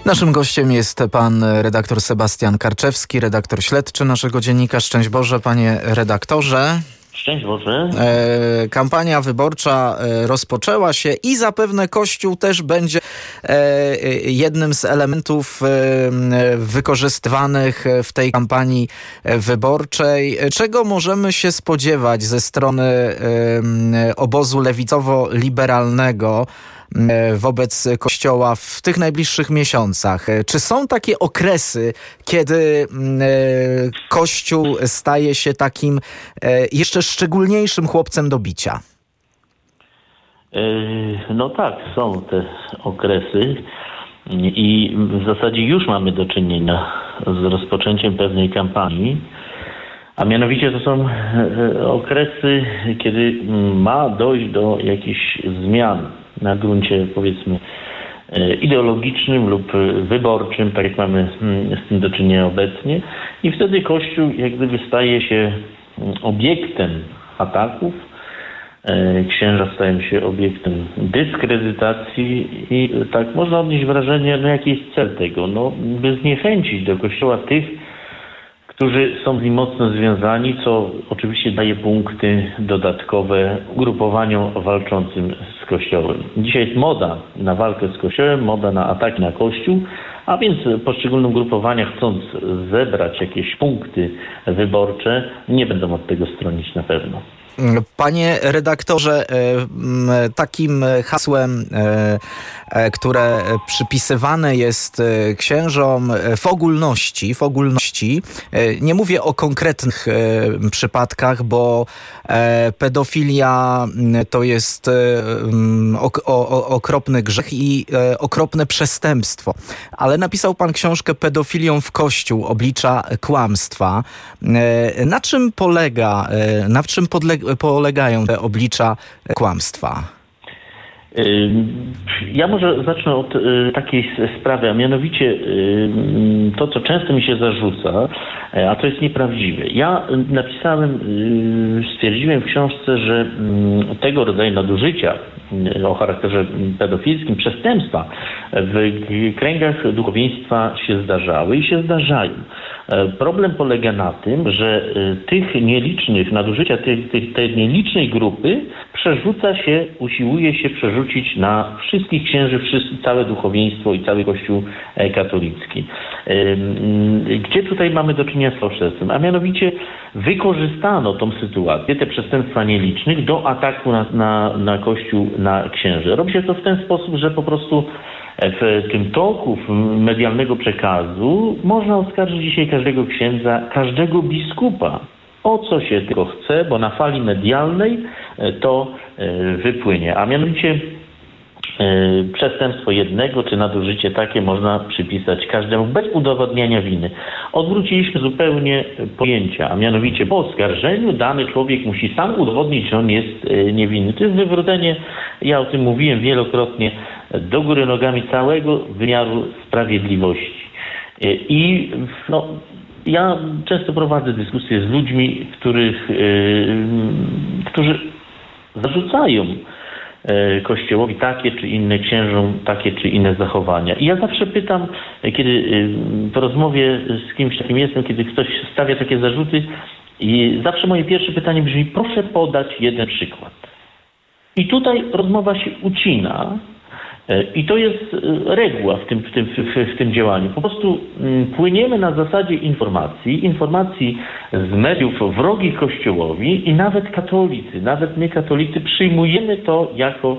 Naszym gościem jest pan redaktor Sebastian Karczewski, redaktor śledczy naszego dziennika. Szczęść Boże, panie redaktorze. Szczęść Boże. Kampania wyborcza rozpoczęła się i zapewne Kościół też będzie jednym z elementów wykorzystywanych w tej kampanii wyborczej. Czego możemy się spodziewać ze strony obozu lewicowo-liberalnego wobec Kościoła w tych najbliższych miesiącach? Czy są takie okresy, kiedy Kościół staje się takim jeszcze szczególniejszym chłopcem do bicia? No tak, są te okresy i w zasadzie już mamy do czynienia z rozpoczęciem pewnej kampanii, a mianowicie to są okresy, kiedy ma dojść do jakichś zmian na gruncie, powiedzmy, ideologicznym lub wyborczym, tak jak mamy z tym do czynienia obecnie. I wtedy Kościół jak gdyby staje się obiektem ataków. Księża stają się obiektem dyskredytacji i tak można odnieść wrażenie, jaki jest cel tego, by zniechęcić do Kościoła tych, którzy są z nim mocno związani, co oczywiście daje punkty dodatkowe ugrupowaniom walczącym z Kościołem. Dzisiaj jest moda na walkę z Kościołem, moda na ataki na Kościół, a więc poszczególne ugrupowania, chcąc zebrać jakieś punkty wyborcze, nie będą od tego stronić na pewno. Panie redaktorze, takim hasłem, które przypisywane jest księżom w ogólności, nie mówię o konkretnych przypadkach, bo pedofilia to jest okropny grzech i okropne przestępstwo. Ale napisał pan książkę Pedofilią w Kościół, oblicza kłamstwa. Na czym polegają te oblicza kłamstwa? Ja może zacznę od takiej sprawy, a mianowicie to, co często mi się zarzuca, a to jest nieprawdziwe. Ja stwierdziłem w książce, że tego rodzaju nadużycia o charakterze pedofilskim, przestępstwa w kręgach duchowieństwa się zdarzały i się zdarzają. Problem polega na tym, że tych nielicznych nadużycia, tej nielicznej grupy usiłuje się przerzucić na wszystkich księży, całe duchowieństwo i cały Kościół katolicki. Gdzie tutaj mamy do czynienia z fałszerstwem? A mianowicie wykorzystano tą sytuację, te przestępstwa nielicznych do ataku na Kościół, na księży. Robi się to w ten sposób, że po prostu w tym toku medialnego przekazu można oskarżyć dzisiaj każdego księdza, każdego biskupa, o co się tylko chce, bo na fali medialnej to wypłynie. A mianowicie przestępstwo jednego czy nadużycie takie można przypisać każdemu bez udowodniania winy. Odwróciliśmy zupełnie pojęcia, a mianowicie po oskarżeniu dany człowiek musi sam udowodnić, że on jest niewinny. To jest wywrócenie, ja o tym mówiłem wielokrotnie, do góry nogami całego wymiaru sprawiedliwości. Ja często prowadzę dyskusje z ludźmi, którzy zarzucają Kościołowi takie czy inne, księżom takie czy inne zachowania. I ja zawsze pytam, kiedy po rozmowie z kimś takim jestem, kiedy ktoś stawia takie zarzuty, i zawsze moje pierwsze pytanie brzmi: proszę podać jeden przykład. I tutaj rozmowa się ucina. I to jest reguła w tym działaniu. Po prostu płyniemy na zasadzie informacji z mediów wrogich Kościołowi i nawet katolicy, nawet my katolicy przyjmujemy to jako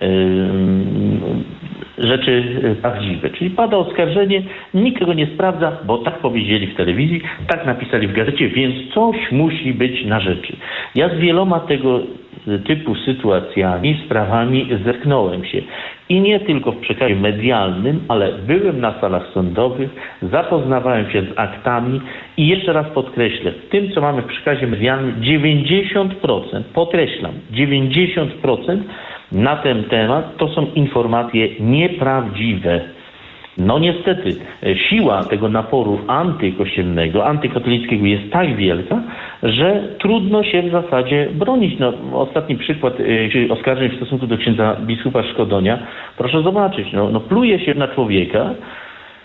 rzeczy prawdziwe. Czyli pada oskarżenie, nikt tego nie sprawdza, bo tak powiedzieli w telewizji, tak napisali w gazecie, więc coś musi być na rzeczy. Ja z wieloma tego typu sytuacjami, sprawami zetknąłem się. I nie tylko w przekazie medialnym, ale byłem na salach sądowych, zapoznawałem się z aktami i jeszcze raz podkreślę, w tym, co mamy w przekazie medialnym, 90%, podkreślam, 90% na ten temat to są informacje nieprawdziwe. No niestety, siła tego naporu antykościelnego, antykatolickiego jest tak wielka, że trudno się w zasadzie bronić. No, ostatni przykład oskarżeń w stosunku do księdza biskupa Szkodonia. Proszę zobaczyć, pluje się na człowieka,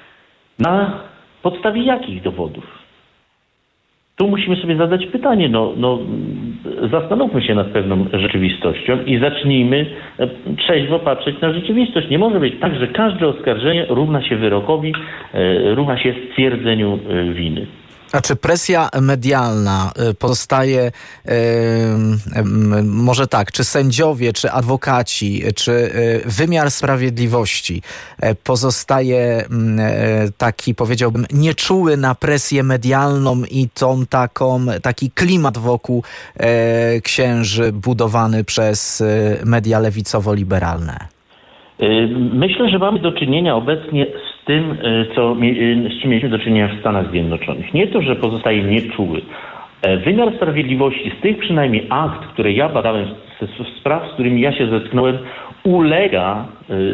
Na podstawie jakich dowodów? Tu musimy sobie zadać pytanie, zastanówmy się nad pewną rzeczywistością i zacznijmy trzeźwo patrzeć na rzeczywistość. Nie może być tak, że każde oskarżenie równa się wyrokowi, równa się stwierdzeniu winy. A czy presja medialna pozostaje, może tak, czy sędziowie, czy adwokaci, czy wymiar sprawiedliwości pozostaje taki, powiedziałbym, nieczuły na presję medialną i taki klimat wokół księży budowany przez media lewicowo-liberalne? Myślę, że mamy do czynienia obecnie z tym, z czym mieliśmy do czynienia w Stanach Zjednoczonych. Nie to, że pozostaje nieczuły. Wymiar sprawiedliwości, z tych przynajmniej akt, które ja badałem, z spraw, z którymi ja się zetknąłem, ulega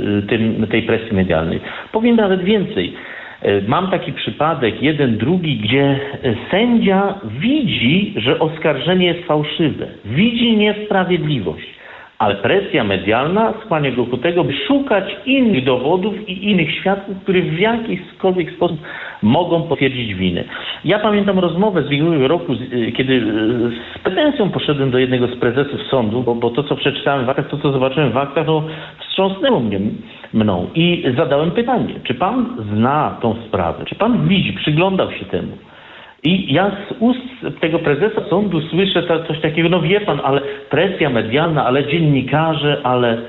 tej presji medialnej. Powiem nawet więcej. Mam taki przypadek, jeden, drugi, gdzie sędzia widzi, że oskarżenie jest fałszywe. Widzi niesprawiedliwość. Ale presja medialna skłania go ku tego, by szukać innych dowodów i innych świadków, które w jakikolwiek sposób mogą potwierdzić winę. Ja pamiętam rozmowę z ubiegłego roku, kiedy z pretensją poszedłem do jednego z prezesów sądu, bo to, co przeczytałem w aktach, to, co zobaczyłem w aktach, wstrząsnęło mną. I zadałem pytanie, czy pan zna tą sprawę? Czy pan widzi, przyglądał się temu? I ja z ust tego prezesa sądu słyszę coś takiego, wie pan, ale presja medialna, ale dziennikarze,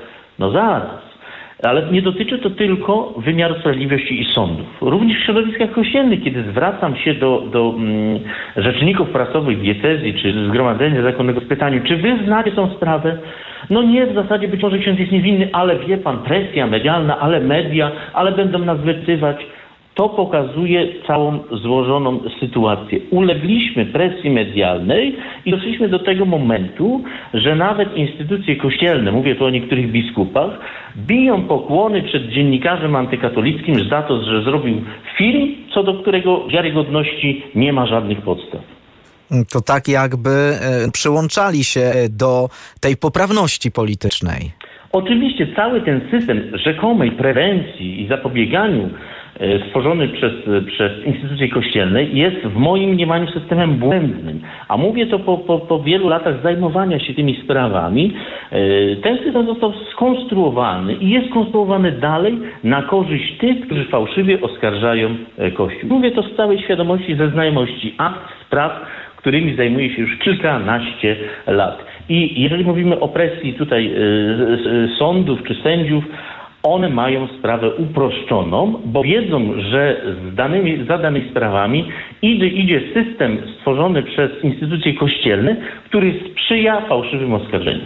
zaraz. Ale nie dotyczy to tylko wymiaru sprawiedliwości i sądów. Również w środowiskach kościelnych, kiedy zwracam się do rzeczników prasowych diecezji czy Zgromadzenia Zakonnego z pytaniem, czy wy znacie tą sprawę? Nie, w zasadzie być może ksiądz jest niewinny, ale wie pan, presja medialna, ale media, ale będą nas wypytywać. To pokazuje całą złożoną sytuację. Ulegliśmy presji medialnej i doszliśmy do tego momentu, że nawet instytucje kościelne, mówię tu o niektórych biskupach, biją pokłony przed dziennikarzem antykatolickim za to, że zrobił film, co do którego wiarygodności nie ma żadnych podstaw. To tak jakby przyłączali się do tej poprawności politycznej. Oczywiście cały ten system rzekomej prewencji i zapobieganiu stworzony przez instytucje kościelne jest w moim mniemaniu systemem błędnym. A mówię to po wielu latach zajmowania się tymi sprawami. Ten system został skonstruowany i jest konstruowany dalej na korzyść tych, którzy fałszywie oskarżają Kościół. Mówię to z całej świadomości, ze znajomości akt, spraw, którymi zajmuję się już kilkanaście lat. I jeżeli mówimy o presji tutaj sądów czy sędziów, one mają sprawę uproszczoną, bo wiedzą, że za danymi sprawami idzie system stworzony przez instytucje kościelne, który sprzyja fałszywym oskarżeniom.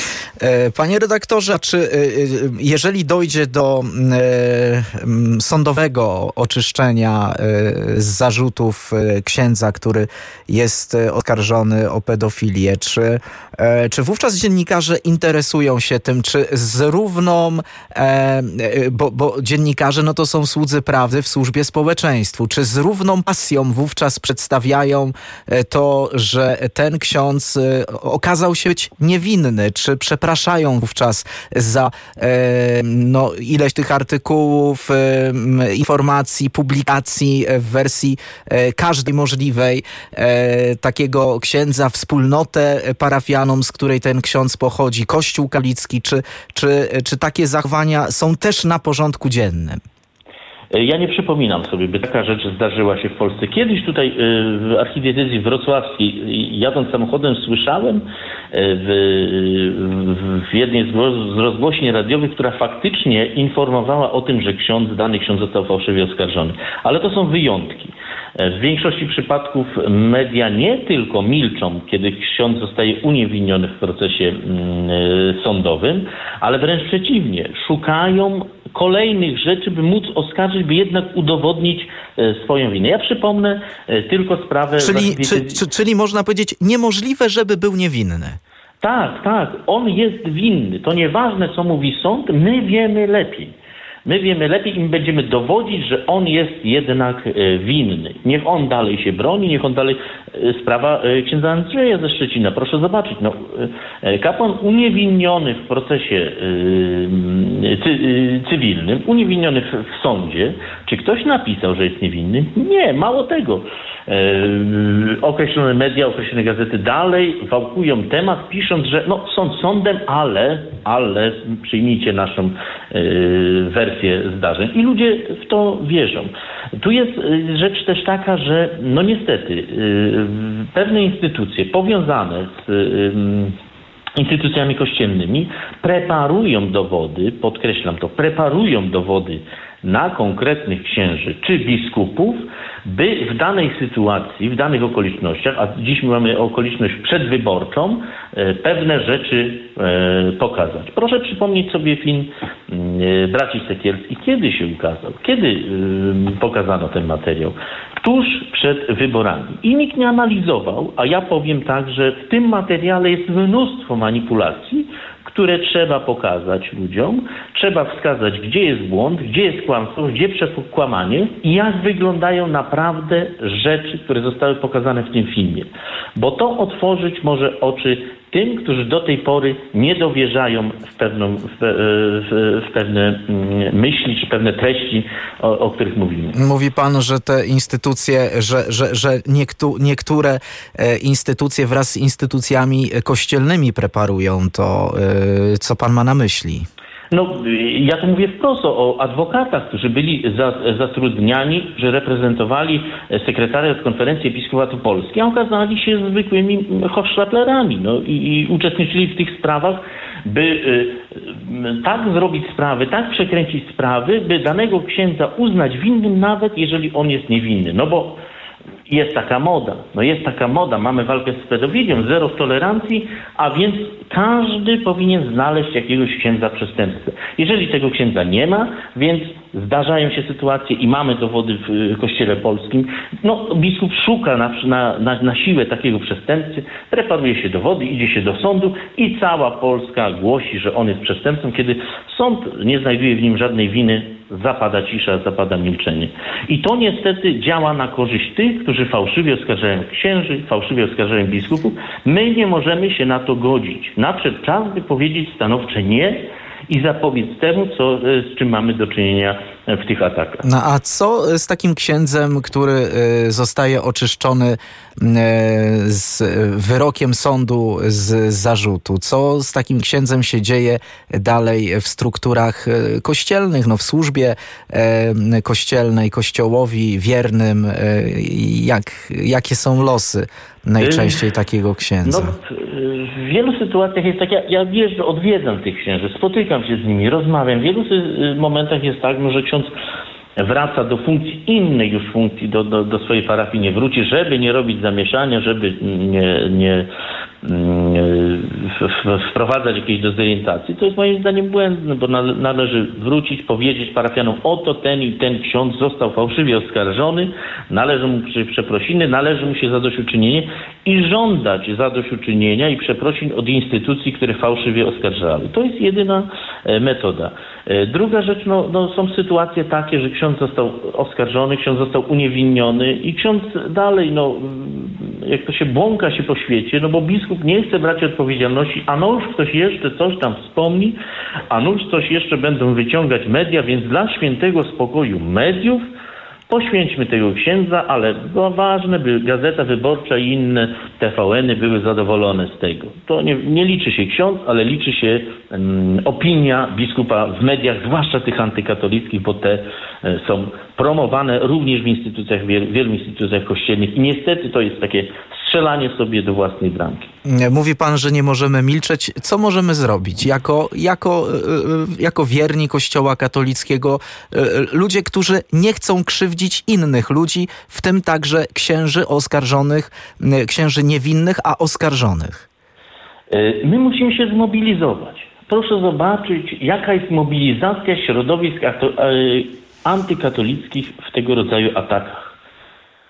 Panie redaktorze, czy jeżeli dojdzie do sądowego oczyszczenia z zarzutów księdza, który jest oskarżony o pedofilię, czy wówczas dziennikarze interesują się tym, czy z równą, bo dziennikarze to są słudzy prawdy w służbie społeczeństwu, czy z równą pasją wówczas przedstawiają to, że ten ksiądz okazał się być niewinny, czy przepraszają wówczas za ileś tych artykułów, informacji, publikacji w wersji każdej możliwej takiego księdza, wspólnotę parafianą, z której ten ksiądz pochodzi, Kościół katolicki, czy takie zachowania są też na porządku dziennym? Ja nie przypominam sobie, by taka rzecz zdarzyła się w Polsce. Kiedyś tutaj w archidiecezji wrocławskiej, jadąc samochodem, słyszałem w jednej z rozgłośni radiowych, która faktycznie informowała o tym, że dany ksiądz został fałszywie oskarżony. Ale to są wyjątki. W większości przypadków media nie tylko milczą, kiedy ksiądz zostaje uniewinniony w procesie sądowym, ale wręcz przeciwnie, szukają kolejnych rzeczy, by móc oskarżyć, by jednak udowodnić swoją winę. Ja przypomnę tylko sprawę... Czyli można powiedzieć, niemożliwe, żeby był niewinny. Tak, on jest winny. To nieważne, co mówi sąd, my wiemy lepiej. my wiemy lepiej i my będziemy dowodzić, że on jest jednak winny. Niech on dalej się broni, niech on dalej... Sprawa księdza Andrzeja ze Szczecina, proszę zobaczyć, kapłan uniewinniony w procesie cywilnym, uniewinniony w sądzie, czy ktoś napisał, że jest niewinny? Nie, mało tego. Określone media, określone gazety dalej wałkują temat, pisząc, że sąd sądem, ale przyjmijcie naszą wersję zdarzeń. I ludzie w to wierzą. Tu jest rzecz też taka, że niestety pewne instytucje powiązane z instytucjami kościelnymi preparują dowody, podkreślam to, preparują dowody na konkretnych księży czy biskupów, by w danej sytuacji, w danych okolicznościach, a dziś mamy okoliczność przedwyborczą, pewne rzeczy pokazać. Proszę przypomnieć sobie film braci Sekielskich. Kiedy się ukazał? Kiedy pokazano ten materiał? Tuż przed wyborami. I nikt nie analizował, a ja powiem tak, że w tym materiale jest mnóstwo manipulacji, które trzeba pokazać ludziom, trzeba wskazać, gdzie jest błąd, gdzie jest kłamstwo, gdzie przekłamanie i jak wyglądają naprawdę rzeczy, które zostały pokazane w tym filmie. Bo to otworzyć może oczy tym, którzy do tej pory nie dowierzają w pewne myśli czy pewne treści, o których mówimy. Mówi pan, że te instytucje, że niektóre instytucje wraz z instytucjami kościelnymi preparują to, co pan ma na myśli? Ja to mówię wprost o adwokatach, którzy byli zatrudniani, że reprezentowali sekretariat Konferencji Episkopatu Polski, a okazali się zwykłymi hochsztaplerami i uczestniczyli w tych sprawach, by tak zrobić sprawy, tak przekręcić sprawy, by danego księdza uznać winnym, nawet jeżeli on jest niewinny. Bo jest taka moda. Mamy walkę z pedofilią, zero tolerancji, a więc każdy powinien znaleźć jakiegoś księdza przestępcę. Jeżeli tego księdza nie ma, więc zdarzają się sytuacje i mamy dowody w Kościele Polskim. Biskup szuka na siłę takiego przestępcy, preparuje się dowody, idzie się do sądu i cała Polska głosi, że on jest przestępcą. Kiedy sąd nie znajduje w nim żadnej winy, zapada cisza, zapada milczenie. I to niestety działa na korzyść tych, którzy fałszywie oskarżają księży, fałszywie oskarżają biskupów. My nie możemy się na to godzić. Nadszedł czas, by powiedzieć stanowcze nie i zapobiec temu, z czym mamy do czynienia w tych atakach. A co z takim księdzem, który zostaje oczyszczony z wyrokiem sądu z zarzutu? Co z takim księdzem się dzieje dalej w strukturach kościelnych, w służbie kościelnej, kościołowi wiernym? Jakie są losy najczęściej takiego księdza? W wielu sytuacjach jest tak, ja wierzę, odwiedzam tych księży, spotykam się z nimi, rozmawiam. W wielu momentach jest tak, że ksiądz wraca do funkcji, innej już funkcji, do swojej parafii nie wróci, żeby nie robić zamieszania, żeby nie wprowadzać jakiejś dezorientacji. To jest moim zdaniem błędne, bo należy wrócić, powiedzieć parafianom, oto ten i ten ksiądz został fałszywie oskarżony, należy mu przeprosiny, należy mu się zadośćuczynienie i żądać zadośćuczynienia i przeprosin od instytucji, które fałszywie oskarżały. To jest jedyna metoda. Druga rzecz, są sytuacje takie, że ksiądz został oskarżony, ksiądz został uniewinniony i ksiądz dalej, jak to się błąka się po świecie, bo biskup nie chce brać odpowiedzialności, a już ktoś jeszcze coś tam wspomni, a już coś jeszcze będą wyciągać media, więc dla świętego spokoju mediów poświęćmy tego księdza, ale było ważne, by Gazeta Wyborcza i inne TVN-y były zadowolone z tego. To nie liczy się ksiądz, ale liczy się opinia biskupa w mediach, zwłaszcza tych antykatolickich, bo te są promowane również w instytucjach, wielu instytucjach kościelnych i niestety to jest takie strzelanie sobie do własnej bramki. Mówi pan, że nie możemy milczeć. Co możemy zrobić? Jako wierni Kościoła katolickiego, ludzie, którzy nie chcą krzywdzić innych ludzi, w tym także księży oskarżonych, księży niewinnych, a oskarżonych. My musimy się zmobilizować. Proszę zobaczyć, jaka jest mobilizacja środowisk antykatolickich w tego rodzaju atakach.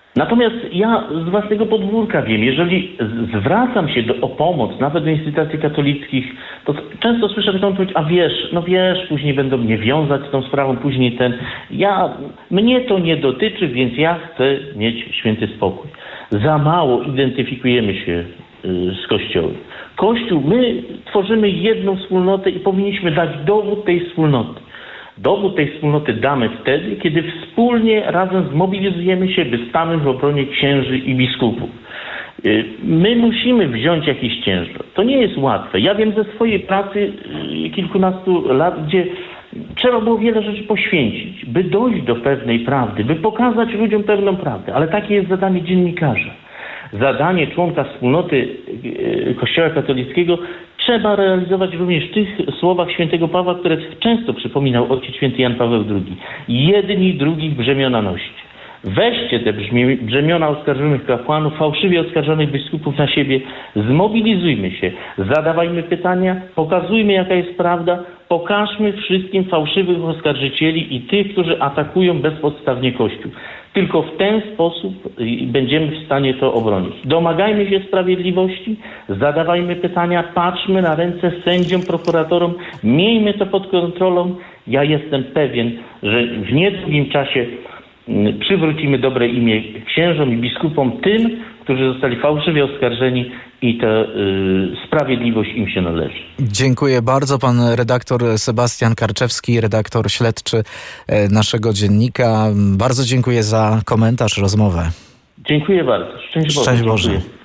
Natomiast ja z własnego podwórka wiem, jeżeli zwracam się o pomoc, nawet do instytucji katolickich, to często słyszę taką odpowiedź, a wiesz, później będą mnie wiązać z tą sprawą, później mnie to nie dotyczy, więc ja chcę mieć święty spokój. Za mało identyfikujemy się z Kościołem. Kościół, my tworzymy jedną wspólnotę i powinniśmy dać dowód tej wspólnoty. Dowód tej wspólnoty damy wtedy, kiedy wspólnie razem zmobilizujemy się, by stanąć w obronie księży i biskupów. My musimy wziąć jakiś ciężar. To nie jest łatwe. Ja wiem ze swojej pracy kilkunastu lat, gdzie trzeba było wiele rzeczy poświęcić, by dojść do pewnej prawdy, by pokazać ludziom pewną prawdę. Ale takie jest zadanie dziennikarza. Zadanie członka wspólnoty Kościoła katolickiego trzeba realizować również w tych słowach świętego Pawła, które często przypominał ojciec święty Jan Paweł II. Jedni drugich brzemiona noście. Weźcie te brzemiona oskarżonych kapłanów, fałszywie oskarżonych biskupów na siebie, zmobilizujmy się, zadawajmy pytania, pokazujmy jaka jest prawda, pokażmy wszystkim fałszywych oskarżycieli i tych, którzy atakują bezpodstawnie Kościół. Tylko w ten sposób będziemy w stanie to obronić. Domagajmy się sprawiedliwości, zadawajmy pytania, patrzmy na ręce sędziom, prokuratorom, miejmy to pod kontrolą. Ja jestem pewien, że w niedługim czasie przywrócimy dobre imię księżom i biskupom, tym, którzy zostali fałszywie oskarżeni i ta sprawiedliwość im się należy. Dziękuję bardzo. Pan redaktor Sebastian Karczewski, redaktor śledczy naszego dziennika. Bardzo dziękuję za komentarz, rozmowę. Dziękuję bardzo. Szczęść Boże. Szczęść Boże.